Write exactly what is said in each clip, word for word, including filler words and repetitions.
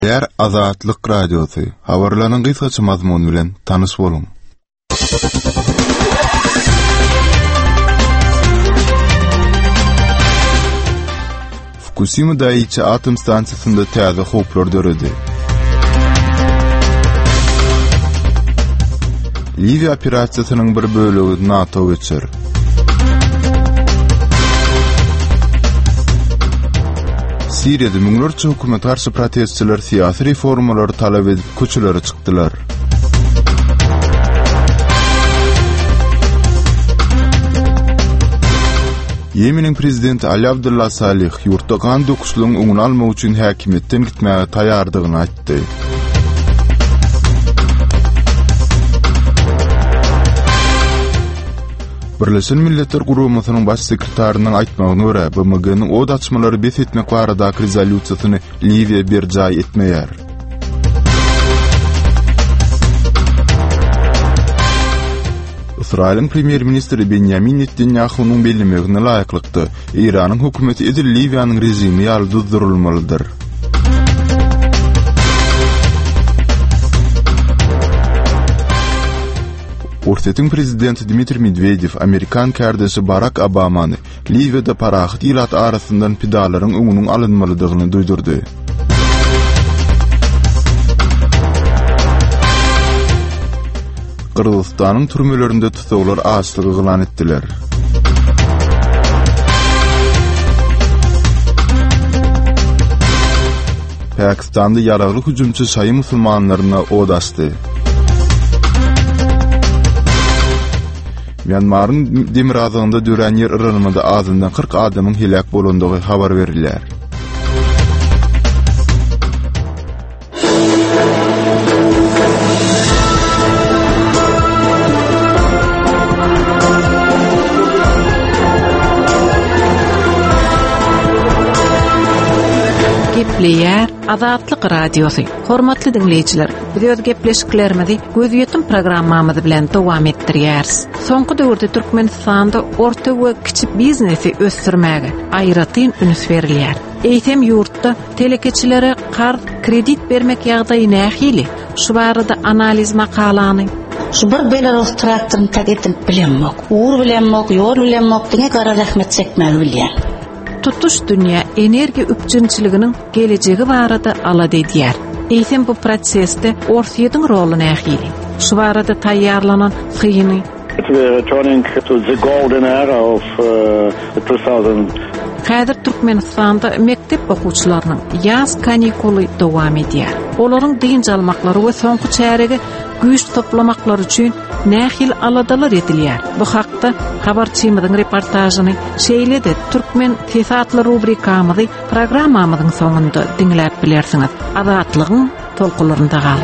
Yer Azatlyk Radiosu. Habarlaryň gysgaça mazmuny bilen tanış bolun. Fukushima Daiichi atom stansiyasynda täze howplar döredi. Liviya operasiýasynyň bir bölegi NATO geçer. Siriýada müňlerçe hökümet garşy protestçiler syýasy reformalary talap edip köçelere çykdylar. Yemeniň prezidenti Ali Abdullah Salih ýurtda gan döküşlüğün öňüni almak üçin häkimetden gitmäge taýardygyny aýtdy. Birleşen Milletler Guramasynyň baş sekretarynyň aýtmagyna görä, B M G'niň od açmalary bes etmek baradaky rezolýusiýasyny Liviýa berjaý etmeýär. İsrail'in premier ministri Benjamin Netanyahu'nun bellemegine laýyklykdy. İranyň hökümeti edil Liviýanyň rejimi ýaly duzdurulmalydyr. Orsetň prezidenti Dmitri Medvedev Amerikan kardeşi Barack Obamany Liviýada parahat ilat arasyndan pidalaryň öňüniň alynmalydygyny duýdurdy. Kırgızstanyň türmelerinde tutulýar açlygy gylan etdiler. Pakistanda ýaragly hüjümçi şaý musulmanlaryna od açdy. Myanmar'ın demir azığında dören yer ırınmada azından kırk adamın helak bolunduğu habar verilýär. Gepleýär Azatlyk Radiosu. Hormatly dinleýijiler, biz gepleşiklerimizi göz ýetim programmamyz bilen dowam etdirýäris. Soňky döwürde Türkmenistanda orta we kiçik biznesi ösdürmäge aýratyn üns berilýär. Eýtem ýurtda telekeçilere qarz kredit bermek ýagdaýy nähili? Şu barada analiz makalany Şu bir Belarus traktoryny tagetin bilenmek, uğur bilenmek, ýol bilenmek diňe gara rahmet çekmäge bilýär. Tutuş dünýä energiýa üpjünçiliginiň gelejegi barada alad edýär. Eýsem bu prosesde Orsiýadyň roly nähili? Şu barada taýýarlanan hyýyny returning to the golden era of uh, two thousand. Häzir Türkmenistanda mektep okuwçylarynyň ýaz kanikuly dowam edýär. Olaryň diň jalmaklary we soňky çäregi güýç toplamaklary üçin nähil aladalar edilýär. Bu hakda habarçymyzyň reportażyny şeýlede Türkmen tesatly rubrikamyzy programmamyzyň soňunda dinläp bilersiňiz. Azatlygyň tolkularynda gal.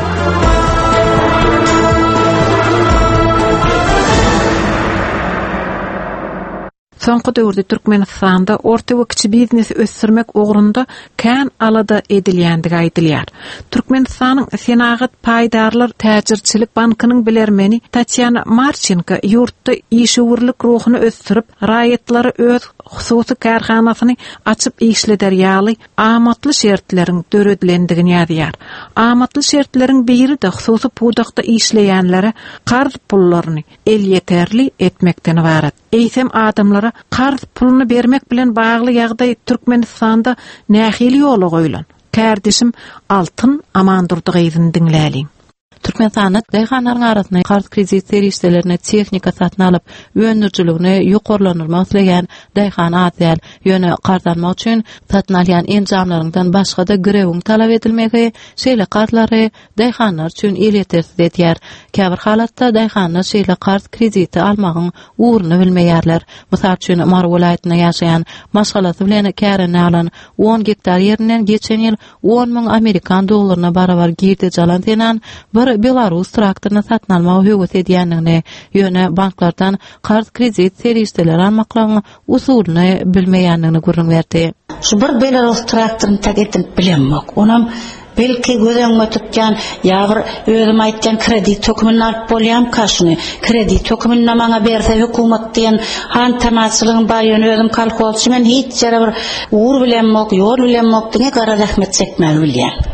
Soňky döwürde Türkmenistanda orta we kiçik biznesi ösdürmek ogrunda kän alada edilýändigi aýdylýar. Türkmenistanyň Senagat paýdarlar täjirçilik bankynyň bilermeni Tatyana Marchenko ýurtda işgörlik ruhyny ösdürip, raýatlary öz hususy karhanasyny açyp işlederýäli amatly şertleriň döredilendigini ýazýar. Amatly şertleriň biri de hususy pudakda işleýänlere qarz pullaryny el ýeterli etmekden ibaret. Eýsem adamlara qarz pulunu bermek bilen bagly ýagdaý Türkmenistanda nähili ýola goýulan. Kardeşim Altyn Amandurdygyň dinläliň. Türkmenistanda daýhanlaryň arasyna qarz kredit serişdelerine tehnika satyn alyp, öňürçiligini ýokarlanyrmak isleýän daýhan adýal ýöne qarzanmak üçin satyn alýan enjamlaryňdan başga da grewiň talap edilmegi, şeýle qarzlary daýhanlar üçin ýetersiz edýär. Käbir halatda daýhanlar şeýle qarz krediti almagyň uğruny bilmeýärler. Mysal üçin Mar welaýatyna ýaşaýan maşgalasy bilen kärine alan on gektar ýerinden geçen ýyl on ming Amerikan dollaryna barabar girdi jalan denen bir Belarus traktoryny satyn almagy höwet edýändigini, ýöne banklardan qarz kredit serişdeler almaklaryň usulyny bilmeýändigini görüň berdi. Şu bir Belarus traktoryny tagetin bilenmek, onam belki gözeňme tutýan ýa-bir özüm aýtjan kredit hökümini alyp bolýam kaşyny. Kredit hökümini maňa berse hökümet diýen han tamaşalygyň baýyny özüm kalkulçy men hiç ýere bir uğur bilenmek, ýol bilenmek diňe gara rahmet çekmäge bilýär.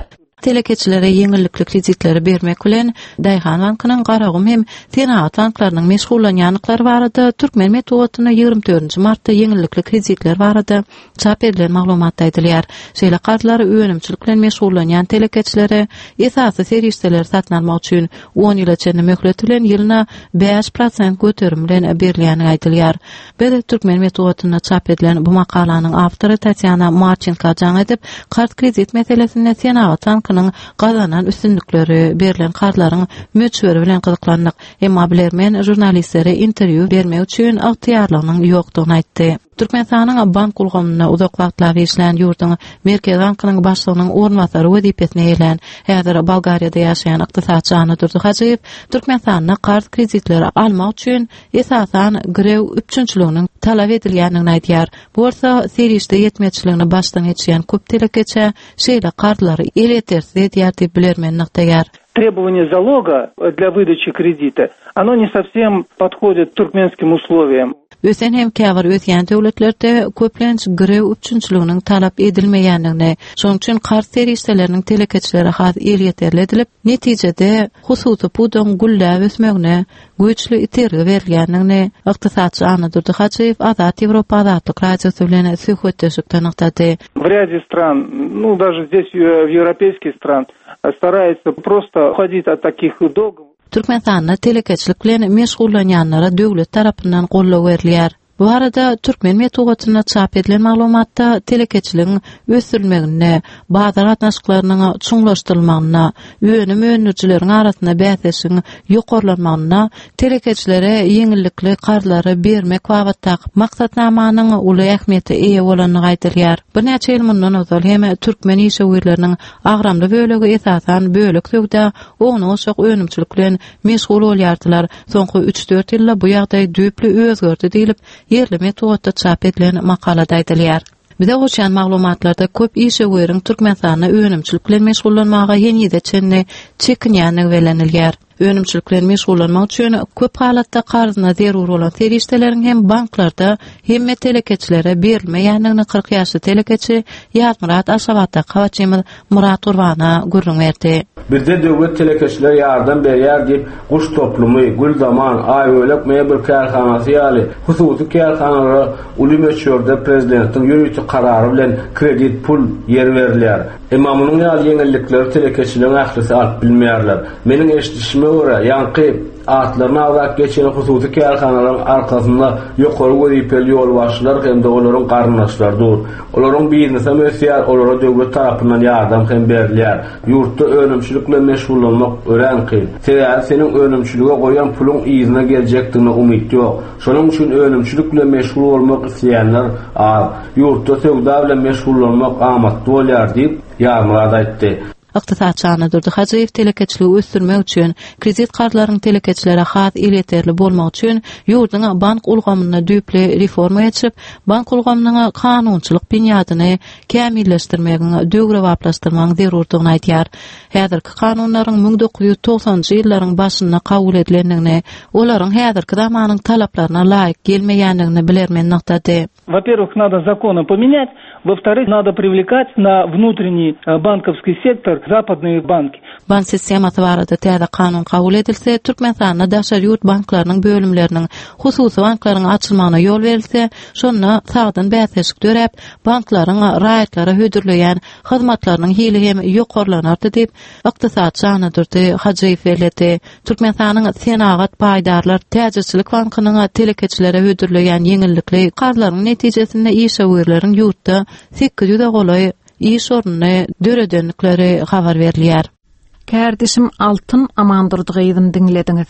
telekeçilere yeňillikli kreditleri bermek bilen Daýhan bankynyň garagym hem Senaat banklarynyň meşgullanýanlyklary barada Türkmen metodyna ýygrimi dördünji martda yeňillikli kreditler barada çap edilen maglumatda aýdylýar. Şeýle kartlary öňümçilik bilen meşgullanýan telekeçilere esasy serişdeler satyn almak üçin on ýyla çenli möhlet bilen ýylyna beş prosent göterim bilen berilýäni aýdylýar. Bir Türkmen metodyna çap edilen bu makalanyň awtory Tatyana Marchenko jaň edip, kart kredit meselesinde Senaat bankynyň gazanan üstünlikleri berilen kartlaryň möçberi bilen gyzyklandyk. Emma bilermen jurnalistlere interview bermek üçin agtyarlygynyň ýokdugyny aýtdy. Türkmenistanyň bank ulgamyna uzak wagtlar işlän ýurduň Merkez bankynyň başlygynyň ornwatary wezipetine ýelen häzir Bolgariýada ýaşaýan ykdysatçy Ana Durduhajew Türkmenistanyň kart kreditleri almak üçin esasan grew üçünçiliginiň talap edilýänini aýdýar. Bu bolsa serişde ýetmekçiligini başdan geçýän köp telekeçe şeýle kartlary eletersiz edýär diýip bilermen nykdaýar. Требование залога для выдачи кредита, оно не совсем подходит туркменским условиям. Ösen hem käbir ötýän döwletlerde köplenç grew üçünçiliginiň talap edilmeýändigini, şoň üçin kart serişdeleriniň telekeçilere has el ýeterli edilip, netijede hususy pudun güllä ösmegine güýçli itergi berilýändigini ykdysatçy Ana Durduhajew Azat Ýewropa Azatlyk radiosu bilen söhbetdeşikde nykdady. В ряде стран, ну даже здесь в европейских стран, старается просто уходить от таких долгов. Türkmenistanda telekeçilik bilen meşgullanýanlara döwlet tarapyndan gollaw berilýär. Bu arada Türkmen metodyna çap edilen maglumatda telekeçiligiň ösürilmegine, bazar atnaşyklarynyň çuňlaşdyrylmagyna, öňüm öňürçileriň arasynda bäsesiň ýokarlanmagyna, telekeçilere yeňillikli kartlary bermek wagtda maksatnamanyň uly ähmiýeti eýe bolanyny aýdylýar. Bir näçe ýyl mundan öňe hem türkmen işgirleriniň agramly bölegi esasan bölek söwda oňa oşak öňümçilik bilen meşgul bolýardylar. Soňky üç dört ýylda bu ýagdaý düýpli özgerdi diýilip yerli metodda çap edilen makalada aýdylýar. Bize goşan maglumatlarda köp işgirleriň Türkmenistana öňümçilik bilen meşgullanmaga ýene-de çenli çekinýänligi belenilýär. Öňümçilik bilen meşgullanmak üçin köp halatda garzyna zerur bolan serişdeleriň hem banklarda hem telekeçilere berilmeýändigini kırk ýaşly telekeçi Ýazmurat Aşgabatda Kawaçymyz Murat Gurbana gurrun berdi. Bizde döwlet telekeçiler ýardam berýär diýip guş toplumy, gül zaman, aýölek meýbir kärhanasy ýaly hususy kärhanalary uly meşhurda prezidentiň ýürüýçi karary bilen kredit pul ýer berilýär. Emma munyň ýaly ýeňillikleri telekeçileriň ählisi alyp bilmeýärler. Meniň eşitişime görä ýanky atlaryna awrak geçen hususy kärhanalaryň arkasynda ýokary wezipeli ýol başlar hem de olaryň garnaşlardyr. Olaryň biznese möhsiýär, olara döwlet tarapyndan ýardam hem berilýär. Ýurtda öňümçilikle meşgullanmak ören kyn. Seýär seniň öňümçilige goýan puluň ýyzyna geljekdigine umyt ýok. Şonuň üçin öňümçilikle meşgul bolmak isleýänler az. Ýurtda sowda bilen meşgullanmak amatly bolýar diýip ýa-murad aýtdy. Ykdysatçy Ana Durduhajew telekeçiligi ösdürmek üçin kredit kartlarynyň telekeçilere has eleterli bolmak üçin ýurduň bank ulgamyna düýpli reforma geçirip, bank ulgamynyň kanunçylyk binýadyny kämilleşdirmegini döwre waplaşdyrmagyň zerurdygyny aýdýar. Häzirki kanunlaryň ming dokuz ýüz toksanjy ýyllaryň başynda kabul edilendigini, olaryň häzirki zamanyň talaplaryna laýyk gelmeýändigini bilermen nykdady. Во-первых, надо законы поменять, во-вторых, надо привлекать на внутренний банковский сектор западные банки. Bank sistematy barada täze kanun kabul edilse, Türkmenistanda daşar ýurt banklarynyň bölümleriniň hususy banklaryň açylmagyna ýol berilse, şonu sagdan bäsesik dörep, banklaryň raýatlara hödürleýän hyzmatlarynyň hili hem ýokarlanardy diýip ykdysatçy Ana Durduhajew belirtdi. Türkmenistanyň Senaat paýdarlar täzirçilik bankynyň telekeçilere hödürleýän yeňillikli kartlaryň netijesinde işgirleriň ýurtda sekiz ýüze golay iş ornuny döredenlikleri habar berilýär. Kärdeşim Altyn Amandurdygyň dinlediňiz.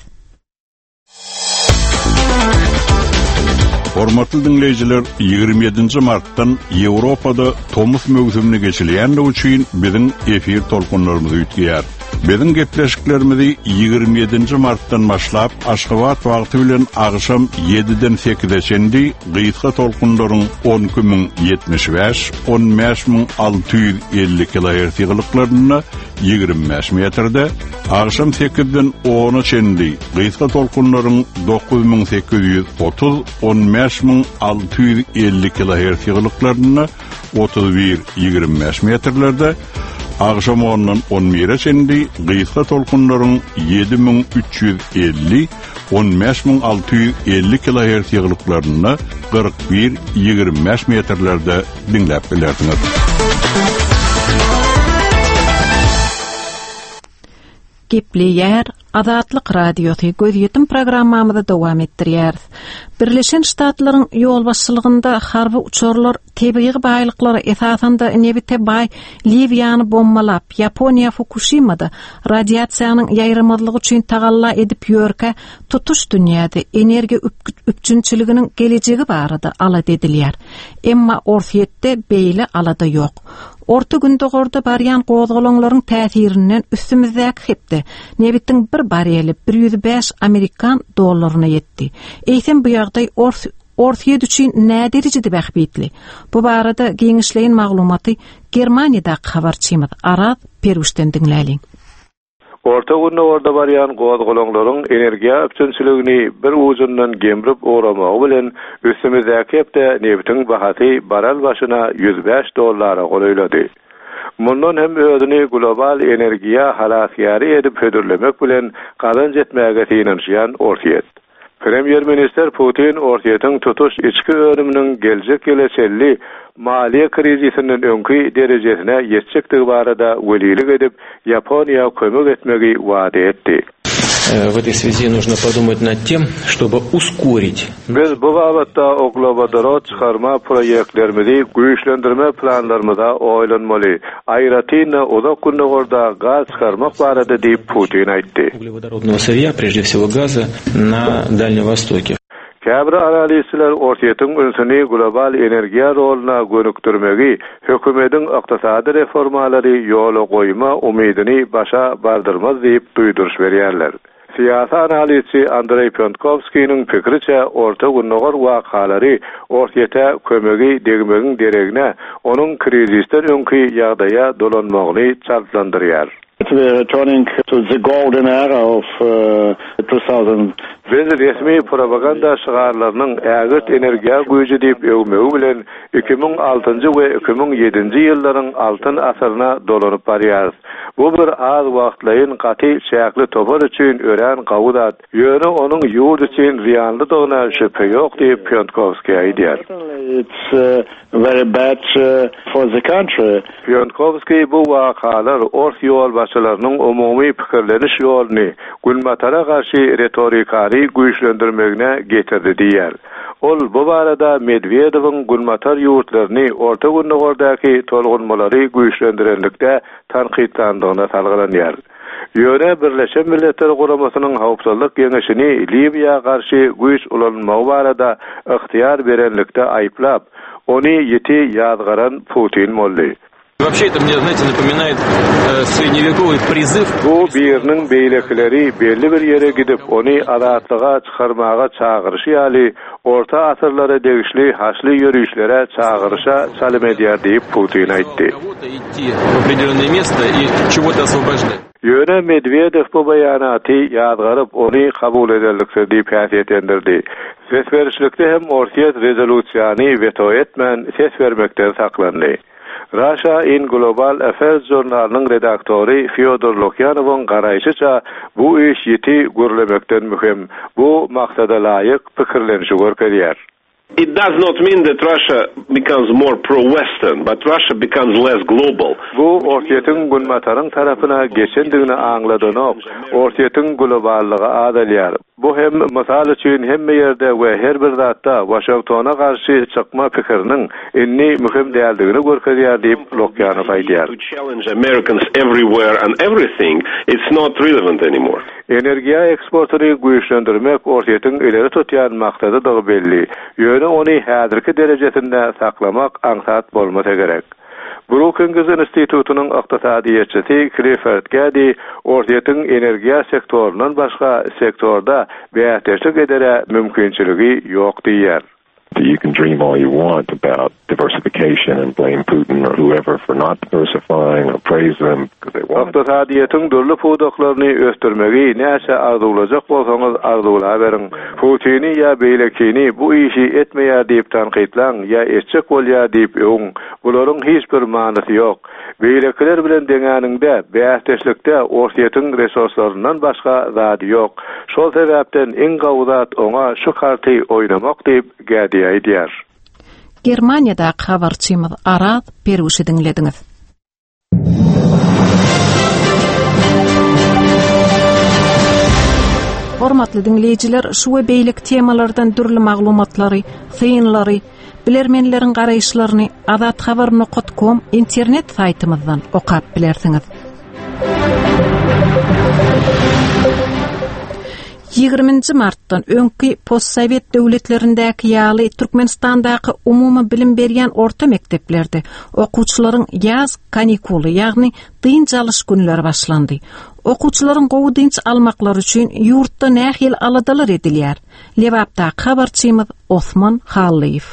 Hormatly dinleýijiler, ýygrimi ýedinji martdan Ýewropada Tomuz mögsümine geçilýänligi üçin biziň efir tolkunlarymizy ýitýär. Biziň gepleşiklerimizi ýygrimi ýedinji martdan başlap Aşgabat wagty bilen agşam ýediden sekize çenli gyýtga tolkunlaryň on iki ming ýetmiş beş - on beş ming alty ýüz elli kilohertz ýygylyklaryna ýygrimi beş metrde, agşam sekizden ona çenli gyýtga tolkunlaryň dokuz ming sekiz ýüz otuz - on beş ming alty ýüz elli kilohertz ýygylyklaryna otuz bir - ýygrimi beş metrlerde, Agşam ondan on bire çendi gysga tolkunlaryň yedi min üç yüz elli on beş min altı yüz elli kilohertz ýygyllyklaryny kırk bir ýygrimi beş metrlerde dinläp bilerdiňiz. Gepli yer Azatlyk Radiosu gözýetim programmamyzda dowam etdirýär. Birleşen Ştatlaryň ýol başçylygynda harby uçurlar tebii baýlyklara esasında nebite bay Livyany bombalap Yaponiya Fukushimada radiasiýanyň ýaýramazlygy üçin tagalla edip ýörke tutuş dünýäde energiýa üpçünçiliginiň gelejegi barada ala dedilýär. Emma orsiýetde beýle alada ýok. Orta gündogorda baryan gozgolonlaryň täsirinden üstümizdäki hepde nebitiň bir barýeli bir yüz beş Amerikan dollaryna ýetdi. Eýsem bu ýagdaý orsiýet üçin näderejede bähbitli. Bu barada giňişleýän maglumaty Germaniýada habarçymyz Araz Peruşden dinläliň. Orta gündogorda baryan gozgolonlaryň energiýa üpçünçiligini bir uzundan gemrip oramagy bilen üstümizdäki hepde nebitiň bahasy baral başyna yüz beş dollara goýuldy. Mundan hem özüni global energiýa halasyary edip hödürlemek bilen gazanç etmäge synanýan orsiýet. Premier Minister Putin orsiýetin tutuş içki örüminiň geljek geleçelli maliýe krizisinden öňkü derejesine ýetjekdigi barada welilik edip Yaponiýa kömek etmegi wada etdi. В этой связи нужно подумать над тем, чтобы ускорить. Biz bu wagtda oglobodorod çykarma proýektlerimizi güýçlendirme planlarymyza oýlanmaly. Aýratyna uzak gündogorda gaz çykarmak barada diýip Putin aýtdy. Углеводородного сырья, прежде всего газа, на Дальнем Востоке. Käbir analistler orsiýetin önsüni global energiýa roluna gönükdirmegi, hökümetiň ykdysady reformalary ýola goýma umydyny başa bardyrmaz diýip duýduruş berýärler. Siyasi analistçi Andrei Pyontkovskiň pikiriçe orta gündogor wakalary orsiýete kömegi degmegiň deregine onuň krizisten öňkü ýagdaýa dolanmagyny çaltlandyrýar. We're returning to the golden era of uh, two thousand. Biz resmi propaganda şygarlarynyň ägit energiýa güýji diýip öwmegi bilen iki min altynjy we iki min ýedinji ýyllaryň altyn asyryna dolanyp barýarys. Bu bir az wagtlaryň gaty şäkli topar üçin ören gawudat. Ýöne onuň ýurt üçin ziyanlydygyna şüphe ýok diýip Pyontkovski aýdýar. It's uh, very bad uh, for the country. Pyontkovski bu wakalar ors ýol başçylarynyň umumy pikirleniş ýoluny gülmatara garşy retorikary güýçlendirmegine getirdi diýär. Ol bu barada Medvedewiň gülmatar ýurtlaryny orta gündogordaky tolgunmalary güýçlendirenlikde tanqidlandygyna salgylanýar. Ýöne Birleşen Milletler Guramasynyň hawpsuzlyk geňeşini Libyýa garşy güýç ulanmagy barada ykhtiyar berenlikde aýplap, ony ýeti ýazgaran Putin molly. Вообще это мне, знаете, напоминает э, средневековый призыв. Bu birinin beýlekleri belli bir ýere gidip ony azatlyga çykarmaga çağırışı ýaly orta asyrlara degişli haçly ýörüşlere çağırışa çalym edýär diýip Putin aýtdy. Ýöne Medvedew bu baýanaty ýadgaryp ony kabul ederlikse diýip häsiýetlendirdi. Ses berişlikde hem orsiýet rezolýusiýany veto etmän ses bermekden saklandy. Russia in Global Affairs jurnalynyň redaktory Fyodor Lokyanowyň garaýşyça bu iş ýeti görlemekden mühim. Bu maksada laýyk pikirlenişi görkezýär. It does not mean that Russia becomes more pro-Western, but Russia becomes less global. Bu orsiýetin gülmataryň tarapyna geçendigini aňladynyp, orsiýetin globallygy adalýar. Bu hem mysal üçin hemme ýerde we her bir zatda Washingtona garşy çykma pikiriniň inni mühim däldigini görkezýär diýip Lokyanow aýdýar. To challenge Americans everywhere and everything, it's not relevant anymore. Energiýa eksportyny güýçlendirmek orsiýetin ileri tutýan maksadydygy belli. Ýöne ony häzirki derejesinde saklamak aňsat bolmasa gerek. Brookings Institutunyň ykdysadyýetçisi Clifford Gady orsiýetin energiýa sektorunyň başga sektorda beýatyrlyk edere mümkinçiligi ýok diýär. You can dream all you want about diversification and blame Putin or whoever for not diversifying or praise them because they want. Iqtisadiyyatın dörlü pudaklarını östürmegi näse arzulajak bolsaňyz arzula beriň. Putin'i ya beýlekini bu işi etmeýär diýip tanqidlaň ya etjek bolýar diýip öň. Bularyň hiç bir manysy ýok. Beýlekler bilen deňäninde bäsdeşlikde ortaýatyň resurslарынан başga zady ýok. Şol sebäpden iň gawzat oňa şu karty oynamak diýip gädi aýdýar. Germaniýada habarçymyz Arat Peruşy dinlediňiz. Hormatly dinleýijiler, şu we beýlik temalardan dürli maglumatlary, synlary, bilermenleriň garaýşlaryny azat habar nokta com internet saýtymyzdan okap bilersiňiz. yigirminji martdan öňki postsovet döwletlerindäki ýaly Türkmenistandaky umumy bilim berýän orta mekteplerde okuwçylaryň ýaz kanikuly, ýagny dyn çalyş günleri başlandy. Okuwçylaryň gowy dynç almaklary üçin ýurtda nähil aladalar edilýär. Lewapda habarçymyz Osman Halliýew.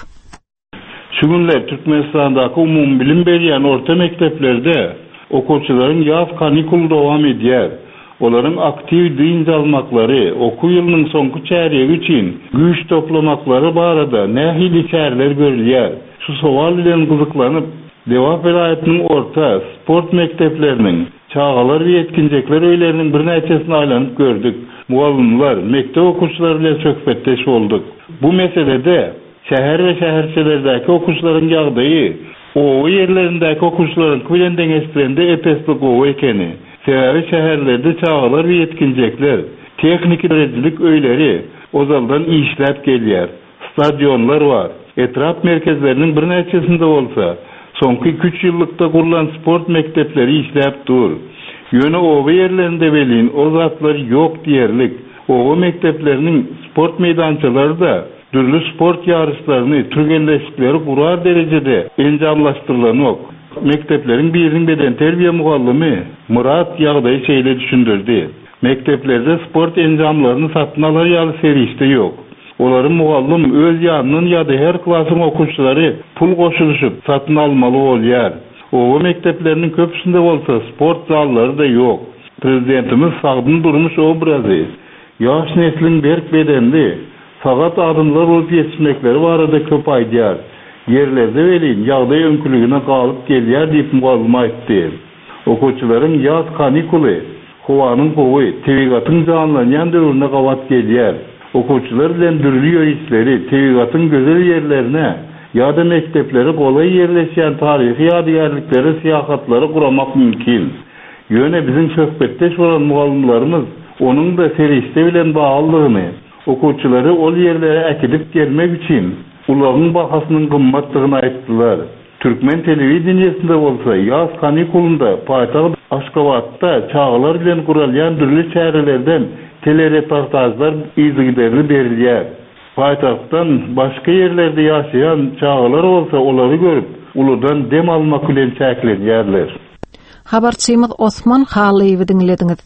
Şu günler Türkmenistandaky umumy bilim berýän orta mekteplerde okuwçylaryň ýaz kanikuly dowam edýär. Olaryň aktiv dyn almaklary oku ýylynyň soňky çäreği üçin güýç toplamaklary barada nähil içerler görülýär. Şu sowal bilen gyzyklanyp Dewap vilayatynyň orta sport mektepleriniň çağalar we etkinjekler öýleriniň bir näçesini aýlanyp gördük. Muallimler, mektep okuwçylary bilen söhbetdeş boldyk. Bu meselede şäher we şäherçelerdäki okuwçylaryň ýagdaýy o ýerlerindäki okuwçylaryň bilen deňeşdirende epesli gowy ekeni. Sebebi şäherlerde çağalar we etkinjekler, teknik derejlik öýleri ozaldan işläp gelýär. Stadionlar bar. Etrap merkezleriniň bir näçesinde bolsa, soňky iki üç ýyllykda kurulan sport mektepleri işläp dur. Ýöne o ýerlerinde belin o zatlar ýok diýerlik. O mektepleriniň sport meýdançalary da türlü sport ýarışlaryny türgenleşikleri gurar derejede enjamlaşdyrylanok. Mekteplerin birinin beden terbiye muallimi Murat ýagdaýy şeýle düşündirdi. Mekteplerde sport enjamlaryny satyn alar ýaly serişde ýok. Olaryň muallim öz ýanynyň ýa-da her klasyň okuwçylary pul goşulyşyp satyn almaly bolýar. O mektepleriniň köpüsinde bolsa sport zallary da ýok. Prezidentimiz sagdyn durmuş obrazy, ýaş neslin berk bedenli, sagat adımlar bolup ýetişmekleri barada köp aýdýar. Yerlerde velin ýagdaý öňkülügine galyp gelýär diýip muallim aýtdy. Okuwçylaryň ýaz kanikuly, howanyň gowy, tebigatyň janlanýan döwrüne gawat gelýär. Okuwçylar bilen dürli ýöýüşleri, tebigatyň gözel ýerlerine ýa-da mektepleri golay ýerleşýän taryhy ýadygärlikleri, syýahatlary guramak mümkin. Ýöne biziň söhbetdeş bolan muallimlarymız onuň da serişde bilen baglygyny, okuwçylary ol ýerlere äkidip gelmek üçin ularyň bahasynyň gymmatlygyny aýtdylar. Türkmen telewizionyasynda bolsa ýaz kanikulunda paýtagy Aşgabatda çağalar bilen guralýan dürli çärelerden telereportajlar izlegiderli berilýär. Paýtagtdan başga ýerlerde ýaşaýan çağalar bolsa olary görüp uludan dem almak bilen çäklenýärler. Habarçymyz Osman Halliýew dinlediňiz.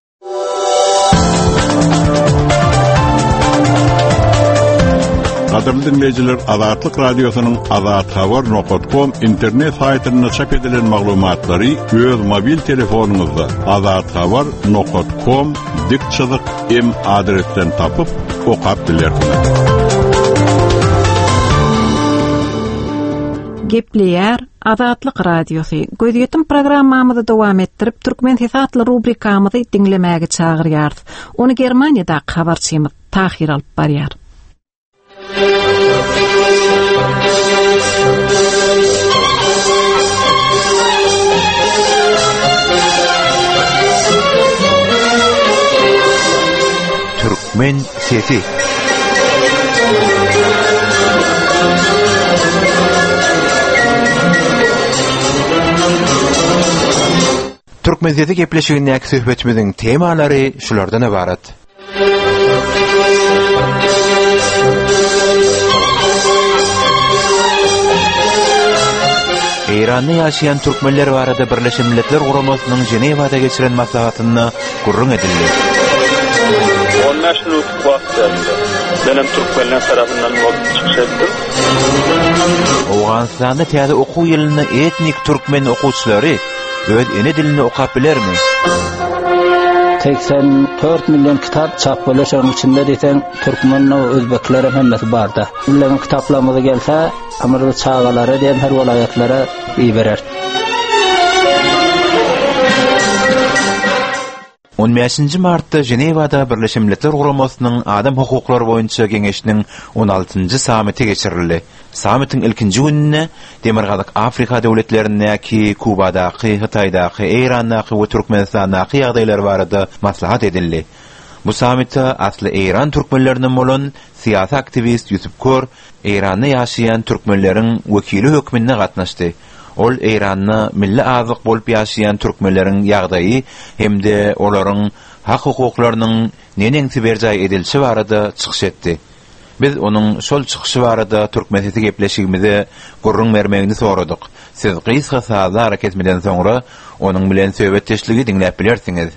Qadarly dinleyijiler, Azatlyk radiosynyň azat habar nokta com internet saýtynda çap edilen maglumatlary öz mobil telefonuňyzda azat habar nokta com dikçilik m adresten tapyp okap bilersiňiz. Gepleýär Azatlyk radiosy. Gözýetim programmamyzy dowam etdirip türkmen hisatly rubrikamyzy dinlemäge çagyrýar. Onu Germaniýada habarçymyz Tahir alyp barýar. Türkmen sesi. Türkmen sesi gepleşigindäki söhbetimiziň temalary şulardan ibaret. Eýranda ýaşaýan türkmenler barada Birleşen Milletler Guramasynyň Jenewada geçiren maslahatyna gurrun edildi. On national cluster benim Türkmenler tarafından çıkış ettim. Awganistanda täze okuw ýylyny etnik türkmen okuwçylary öz ene dilini okap bilermi? seksen dört milyon kitap çap bolar, şonuň içinde desem türkmen we özbekler hemmesi barda. Ularning kitaplamyzy gelse, amary çağalary diýen her welaýatlara berer. on beşinji martda Jenewada Birleşen Milletler Guramasynyň adam hukuklary boýunça geňeşiniň on altynjy samity geçirildi. Samitin ilkinji gününe Demirgazyk Afrika döwletlerindäki Kubadaky, Hitaýdaky, Eýrandaky we Türkmenistandaky ýagdaýlar barada maslahat edildi. Bu samitde asly Eýran türkmenlerinden bolan siýasy aktivist Ýusuf Kör Eýranda ýaşaýan türkmenleriň wekili hökmünde gatnaşdy. Ol Eýranyň milli azyk bolup ýaşaýan türkmenleriň ýagdaýy hemde olaryň hak hukuklarynyň neňe berjaý edilşi barada çykyş etdi. Biz onun şol çykyşy barada türkmeneti gepleşigimizi gurrun bermegini soradyk. Siz gysga saza hareket etmeden soňra onuň bilen söhbetdeşligi diňläp bilersiňiz.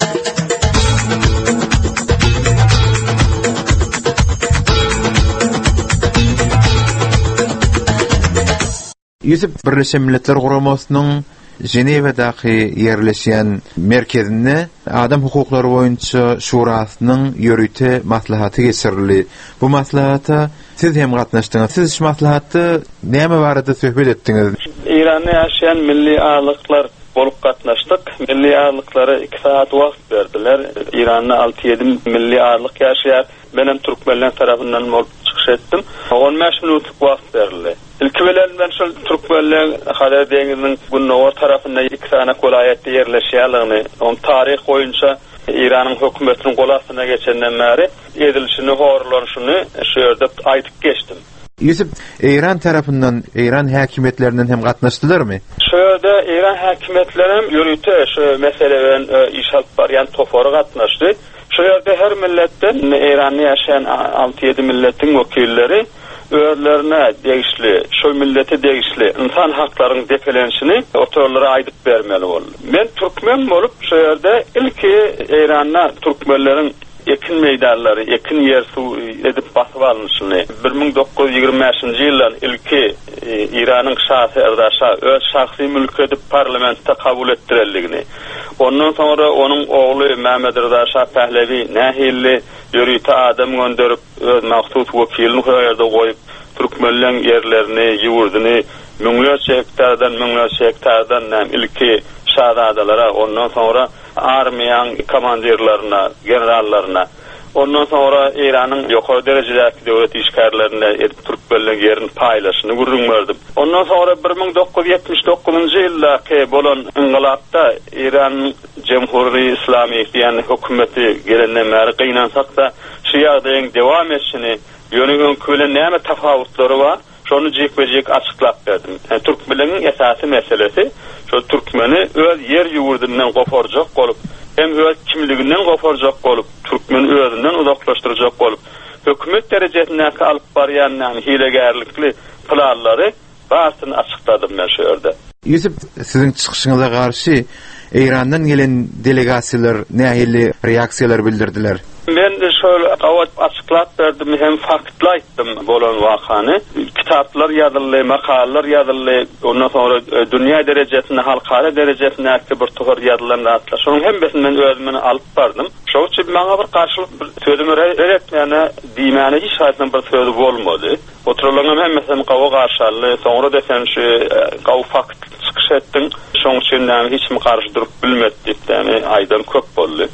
Ýüzüp Birleşen Milletler Guramasynyň Jenewadaky ýerleşýän merkezinde adam hukuklary boýunça şurasynyň ýörüte maslahaty geçirildi. Bu maslahata siz hem gatnaşdyňyz. Siz şu maslahaty näme barada söhbet etdiňiz? İranda ýaşaýan milli ağırlıklar bolup gatnaşdyk. Milli ağırlıklary iki saat wagt berdiler. İranda altı ýedi milli ağırlyk ýaşaýar. Benim Türkmenler tarafından bolup çykyş etdim. on beş minutlyk wagt berildi. İlki bilen ben şol Türkmenler Hader deňiziniň Günnowar tarapynda iki tane welaýatda ýerleşýärligini, on taryh boýunça İranyň hökümetiniň golasyna geçenden bäri edilişini, horlanşyny şu ýerde aýdyp geçdim. Ýüzüp Eýran tarapyndan, Eýran häkimetlerinden hem gatnaşdylarmy? Şu ýerde Eýran häkimetleri ýürüte şu meseleden iş alyp barýan topary gatnaşdy. Şu ýerde her milletden Eýranda ýaşaýan altı ýedi milletiň wekilleri öýlerine degişli, şu millete degişli insan haklarynyň depelenişini otorlara aýdyp bermeli boldy. Men türkmen bolup şu ýerde ilki Eýranda türkmenleriň ekin meýdanlary, ekin ýer suw edip basyp alnyşyny bir ming dokuz yüz ýygrimi beşinji ýyldan ilki Iranyň şahsy erdaşa öz şahsy mülk edip parlamentde kabul etdirildigini. Ondan sonra onun oğlu Mehmet Rıza Şah Pehlevi nähilli ýörüte adam gönderip öz mahsus wekilini ýerde goýup türkmenleň ýerlerini, ýurduny müňlerçe hektardan müňlerçe hektardan näm ilki şahzadalara, ondan sonra armiýaň komandirlerine, generallarına, ondan sonra Eýranyň ýokary derejedäki döwlet işgärlerine edip türkmenleň ýerini paýlaşyny gurrun berdim. Ondan sonra bir ming dokuz yüz ýetmiş dokuzunjy ýyldaky bolan inqilapda Eýran Cemhuri Islamy diýen hökümeti gelenden bäri gynansak da şu ýagdaýyň dewam etşini, ýönegiň köle näme tafawutlary bar, şonu jekbejek açyklap berdim. Yani türkmenligiň esasy meselesi şu türkmeni öz yer ýurdundan goparjak bolup, hem öz kimliginden goparjak bolup, türkmeni özünden uzaklaşdyrjak bolup, hökümet derejesindäki alyp barýan ýani hilegärlikli planlary barsyny açykladım men şu ýerde. Ýüzüp siziň çykyşyňyza garşy Eýrandan gelen delegasiýalar nähili reaksiýalar bildirdiler? Men de şöyle awat açıklap berdim, hem faktla aýtdym bolan wakany. Kitaplar ýazyldy, makalalar ýazyldy, ondan sonra dünýä derejesinde, halkara derejesinde bir tohar ýazylan ratlar. Şonuň hemmesini men özüme alyp bardym. Şol üçin maňa bir garşylyk bir sözüm öğretmäne diýmäne hiç haýsyn bir söz bolmady. Oturularyň hemmesini gawa garşaly, soňra desem şu gawa fakt çykyş etdim. Şoň üçin näme hiç mi garşy durup bilmedi diýip aýdan köp boldy.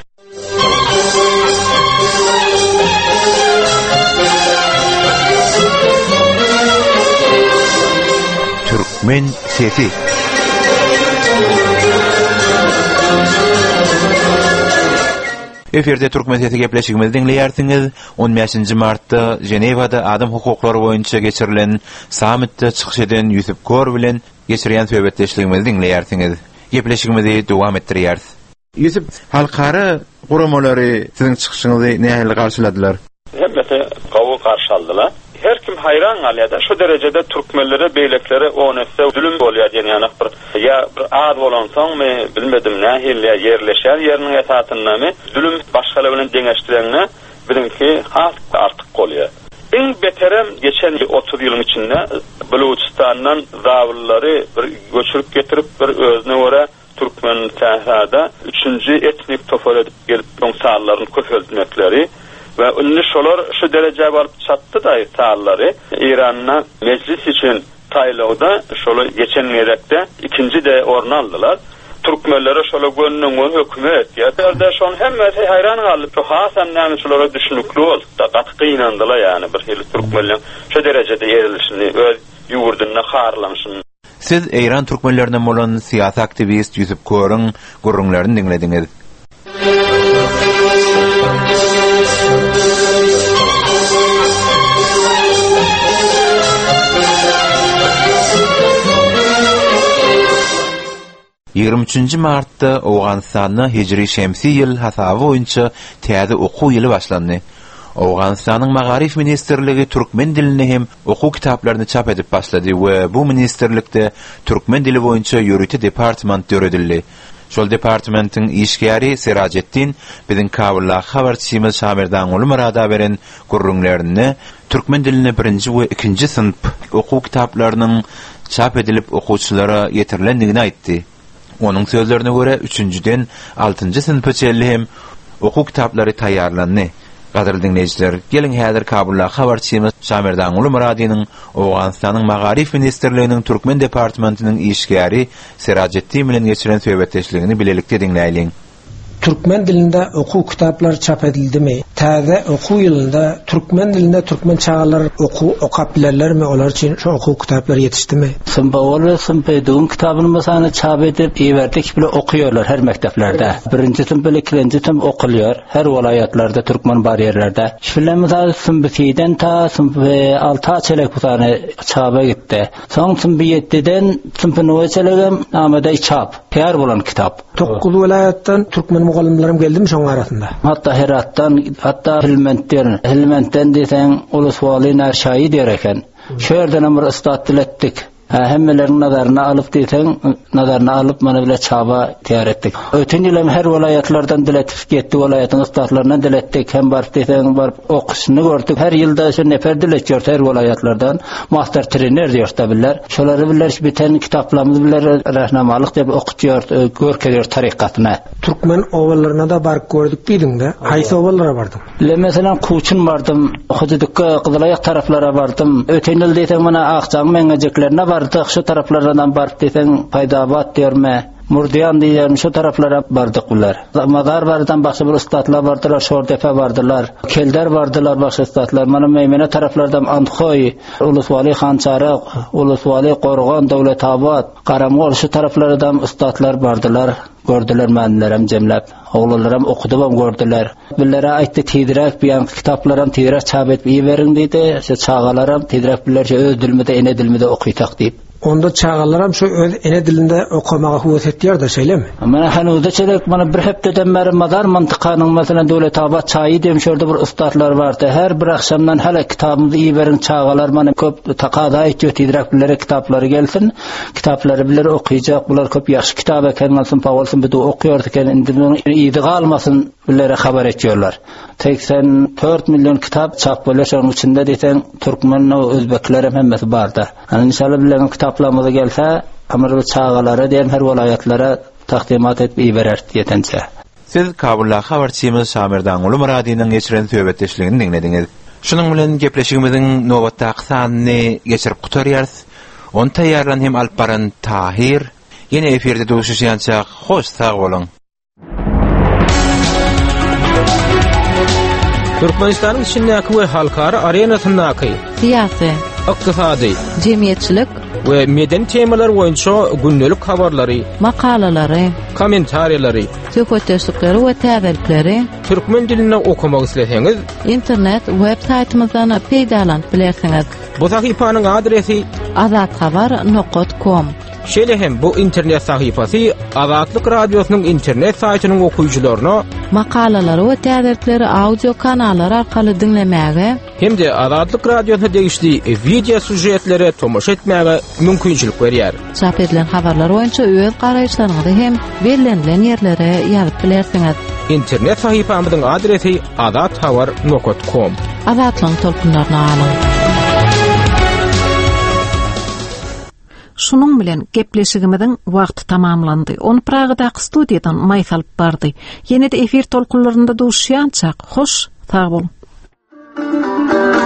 Türkmen sesi. Eferde Türkmen sesi gepleşigimizi dinleýärsiňiz. on beşinji martda Jenewada adam hukuklary boýunça geçirilen samitde çykyş eden Ýusuf Kör bilen geçirýän söhbetdeşligimizi dinleýärsiňiz. Gepleşigimizi dowam etdirýäris. Ýusuf, halkara guramalary siziň çykyşyňyzy nähili garşyladylar? Hemmeti gawy garşaldylar. Her kim hayran galýar. Şu derejede türkmenlere, beýleklere onesse zulüm bolýar diýen ýa bir ýa bir ad bolansaňmy bilmedim nähili ýerleşär ýeriniň esasynda zulüm başgalar bilen deňeşdirenine bilinki artık bolýar. En beterem geçen otuz ýylyň içinde Buluçistandan zawulları bir göçürüp getirip bir özüne göre Türkmen Sahrada üçüncü etnik topar edip gelip on sağlaryny köpeltmekleri ve ünlü şolar şu derece varıp çattı da sağları İran'a meclis için taýlawda şolu geçen merekde ikinci de orna aldılar. Türkmenlere şolu gönlüňe hökümet ýa-da şon hemmesi hayran galyp şu hasan näme şolara düşünükli bolup da gatky inandylar ýani bir hili türkmenler şu derecede ýerilişini öz ýurdunyna harlamışyny. Siz İran türkmenlerinden bolan siyasi aktivist Yusuf Korun gurrunlaryny dinlediňiz. ýygrimi üçinji martda Awganystanyň hijri şemsi ýyl hasaby boýunça täze okuw ýyly başlandy. Awganystanyň Magarif ministrligi türkmen dilini hem okuw kitaplaryny çap edip başlady we bu ministrlikde türkmen dili boýunça ýürüti departament döredildi. Şol departamentin işgäri Serajettin biziň Kabulla habarçymyz Şamerdan Uly Murada beren gurrunlaryny türkmen dilini birinji we ikinji sınıf okuw kitaplarynyň çap edilip okuwçylara ýetirlendigini aýtdy. Onun sözlerine göre üçüncüden altıncı sınıfçelli hem okuw kitaplary taýýarlandy. Gaderli dinleyijiler, gelin häzir Kabulla habarçymyz Şamerdan Uly Muradynyň Awganystanyň Magarif ministrliginiň türkmen departamentiniň işgäri Serajettin bilen geçiren söhbetdeşligini bilelikde dinleýäliň. Türkmen dilinde okuw kitaplary çap edildimi? Täze okuw ýylynda türkmen dilinde türkmen çağalar okuw okap bilerlermi? Olar üçin şu okuw kitaplary ýetişdimi? Symbol we sympedun kitabyny mesela çap edip iwerdik bile okuyorlar her mekteplerde. Birinji sınıf bile ikinji sınıf okuluyor. Her vilayetlerde türkmen bar ýerlerde. Şulemizde sınıfdan ta sınıf altı çelek bu tane çaba gitti. Soň sınıf ýetiden sınıfyny çelegem namada çap. Täýär bolan kitap. Dokuz vilayetden türkmen mugallimlerim geldi mi şoň arasynda? Hatta Herat'tan, hatta Hilment'ten, Hilment'ten desen Uluswali Narşayi der eken. Şu yerden bir istat diletdik. Hemmelerin nazarına alıp desen, nazarına alıp mana bile çaba tiyar ettik. Ötün ýylym her vilayetlerden diletip getdi, vilayetin istatlarından diletdik. Hem barıp desen barıp okusyny gördük. Her ýylda şu nefer diletýär her vilayetlerden. Master trener diýär biller. Şolary biller biten kitaplarymyz biller rahnamalyk diýip okutýar, görkezýär tarykatyna. Türkmen owallaryna da barıp gördük diýdiňde. Haýsy owallara bardyň? Le meselem Kuçun bardım, Hududukka, Gyzılaýak taraplara bardım. Ötün ýyl desen mana Akçaň meňejeklerine bardyk. Şu taraflardan barıp desen Paydabat diýerme, Murdiyan diýerim, şu taraflara bardyk bular. Mazar bardan başga bir istatlar bardylar, Şordepe bardylar, Kelder bardylar, başga istatlar. Mana Meýmene taraflardan Antkoy, Uluswali Xançaraq, Uluswali Qorgan, Dowletabad, Garamgol şu taraflardan istatlar bardylar. Gördüler mänilerim jemläp. Oglalaram okudum gördüler. Billere aýtdy tidirek biýan kitaplarym tidirek çap etip ýeberin diýdi. Şu çağalaram tidirek billerçe öz dilimde ene dilimde okuýtak diýip. Onda çağalaram şu öz ene dilinde okamaga huwet etýär da şeýlemi? Mana hanuda çelek mana bir hepdeden beri Madar mantykanyň mesela Dowletabad çaýy diýip şurada bir ustatlar bardy. Her bir akşamdan hele kitabymyzy ýeberin çağalar mana köp takada aýtýar tidirek billere kitaplary gelsin. Kitaplary biler okuyjak. Bular köp ýaxşy kitap eken bolsun, pawolsun bir de okuýar eken indi ýygy galmasyn billere habar etýärler. seksen dört milyon kitap çap bolýar, şonuň içinde desen türkmen we özbekler hemmesi barda. Hani inşallah bilen kitaplarymyza gelse, amr çağalara diýen her welaýatlara takdimat etip iberer diýençe. Siz Kabulla habarçymyz Şamerdan Uly Muradynyň geçiren söhbetdeşligini dinlediňiz. Şunun bilen gepleşigimiziň nowatdaky sanyny geçirip gutarýarys. Onu taýýarlan hem alyp baran Tahir ýene eferde duşuşýança hoş sag bolun. Türkmenistanyň içindäki we halkara arenasyndaky siyasi, ykdysady, jemgyýetçilik we meden temalar boýunça gündelik habarlary, makalalary, kommentariýalary, söhbetdeşlikleri we täzelikleri türkmen dilinde okumak isleseňiz, internet web saytymyzdan peýdalanyp bilersiňiz. Bu sahypanyň adresi azathabar nokta com. Şeýle hem bu internet sahypasy Azatlyk radiosynyň internet saýtynyň okuyucularyna makalalary we täzelikleri audio kanallar arkaly dinlemäge hem-de Azatlyk radiosyna degişli video sujetlere tomoş etmäge mümkinçilik berýär. Çap edilen habarlar boýunça öz garaýşlaryňyzy hem bellenlen ýerlere ýazyp bilersiňiz. İnternet sahypamyzyň adresi azathabar nokta com. Azatlyň tolkunlaryna alyň. Şunun bilen gepleşigimiziň wagty tamamlandy. Onu Pragada studiýadan maýs alyp bardy. Ýene-de efir tolkunlarynda duşýançak. Hoş, sag bolun.